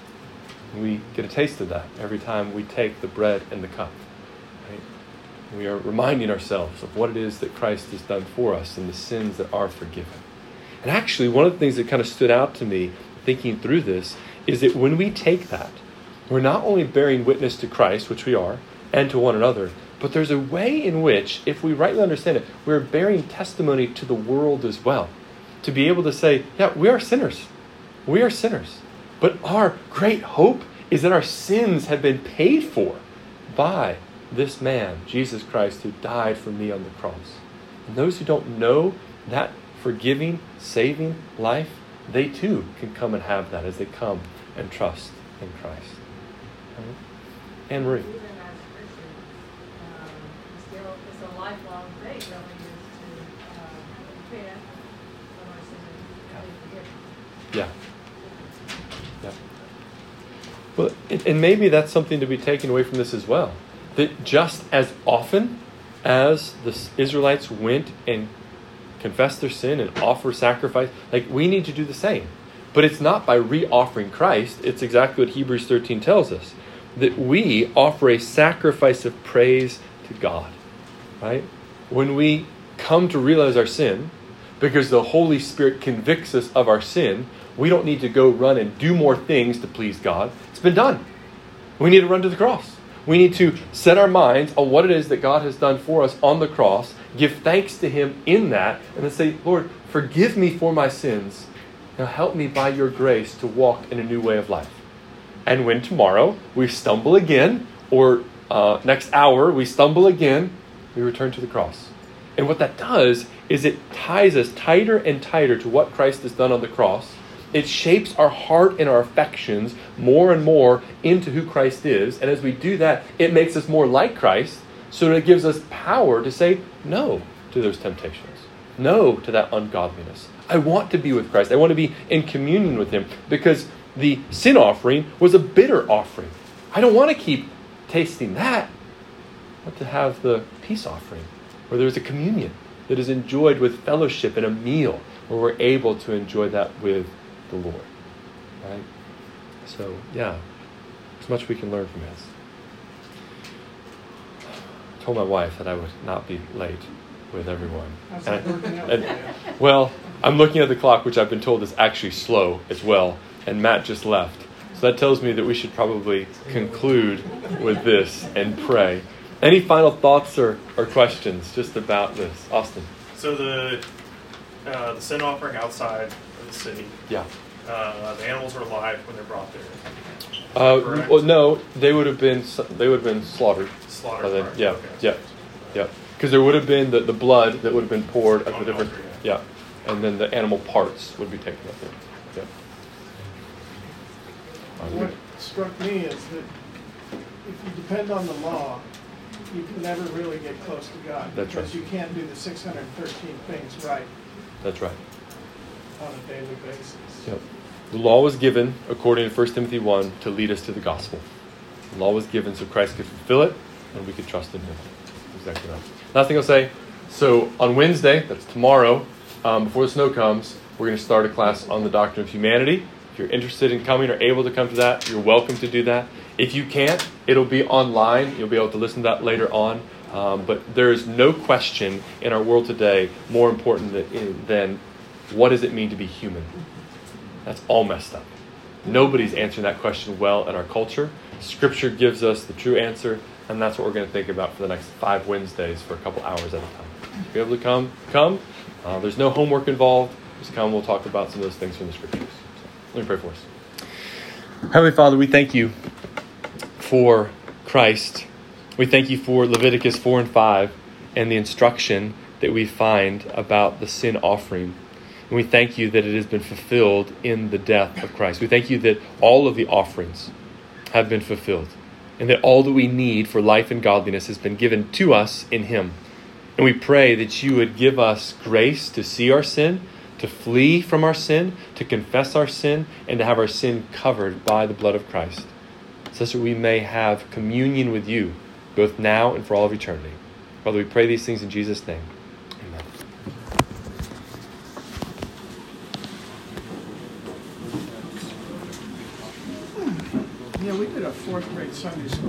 We get a taste of that every time we take the bread and the cup. Right? We are reminding ourselves of what it is that Christ has done for us and the sins that are forgiven. And actually, one of the things that kind of stood out to me thinking through this is that when we take that, we're not only bearing witness to Christ, which we are, and to one another, but there's a way in which, if we rightly understand it, we're bearing testimony to the world as well. To be able to say, we are sinners. We are sinners. But our great hope is that our sins have been paid for by this man, Jesus Christ, who died for me on the cross. And those who don't know that forgiving, saving life, they too can come and have that as they come and trust in Christ. Anne Marie. Even as Christians, it's a lifelong thing, really, is to repent of our sins and be forgiven. Yeah. Well, and maybe that's something to be taken away from this as well. That just as often as the Israelites went and confessed their sin and offer sacrifice, like we need to do the same. But it's not by re-offering Christ. It's exactly what Hebrews 13 tells us. That we offer a sacrifice of praise to God. right? When we come to realize our sin, because the Holy Spirit convicts us of our sin, we don't need to go run and do more things to please God. It's been done. We need to run to the cross. We need to set our minds on what it is that God has done for us on the cross, give thanks to Him in that, and then say, Lord, forgive me for my sins. Now help me by your grace to walk in a new way of life. And when tomorrow we stumble again, or next hour we stumble again, we return to the cross. And what that does is it ties us tighter and tighter to what Christ has done on the cross. It shapes our heart and our affections more and more into who Christ is. And as we do that, it makes us more like Christ, so that it gives us power to say no to those temptations, no to that ungodliness. I want to be with Christ. I want to be in communion with Him, because the sin offering was a bitter offering. I don't want to keep tasting that. I want to have the peace offering, where there's a communion that is enjoyed with fellowship and a meal, where we're able to enjoy that with the Lord. Right? So, yeah, there's much we can learn from this. I told my wife that I would not be late with everyone. How's that working out for you? Well, I'm looking at the clock, which I've been told is actually slow as well, and Matt just left. So that tells me that we should probably conclude with this and pray. Any final thoughts or questions just about this? Austin? So the sin offering outside of the city, Yeah. the animals were alive when they're brought there. Correct? Well, no, they would have been slaughtered. Slaughtered. Then, part, yeah, okay. yeah. Because there would have been the blood that would have been poured at On the different, the altar, yeah, and then the animal parts would be taken up there. Yeah. What struck me is that if you depend on the law, you can never really get close to God. That's because right. you can't do the 613 things right That's right. on a daily basis. Yep. The law was given, according to 1 Timothy 1, to lead us to the gospel. The law was given so Christ could fulfill it, and we could trust in Him. Exactly right. Last thing I'll say, so on Wednesday, that's tomorrow, before the snow comes, we're going to start a class on the doctrine of humanity. If you're interested in coming or able to come to that, you're welcome to do that. If you can't, it'll be online. You'll be able to listen to that later on. But there is no question in our world today more important than what does it mean to be human? That's all messed up. Nobody's answering that question well in our culture. Scripture gives us the true answer, and that's what we're going to think about for the next 5 Wednesdays for a couple hours at a time. If you're able to come. There's no homework involved. Just come. We'll talk about some of those things from the Scriptures. So, let me pray for us. Heavenly Father, we thank you for Christ. We thank you for Leviticus 4 and 5 and the instruction that we find about the sin offering. And we thank you that it has been fulfilled in the death of Christ. We thank you that all of the offerings have been fulfilled, and that all that we need for life and godliness has been given to us in Him. And we pray that you would give us grace to see our sin, to flee from our sin, to confess our sin, and to have our sin covered by the blood of Christ, such that we may have communion with you, both now and for all of eternity. Father, we pray these things in Jesus' name. Amen. Yeah, we did a 4th grade Sunday school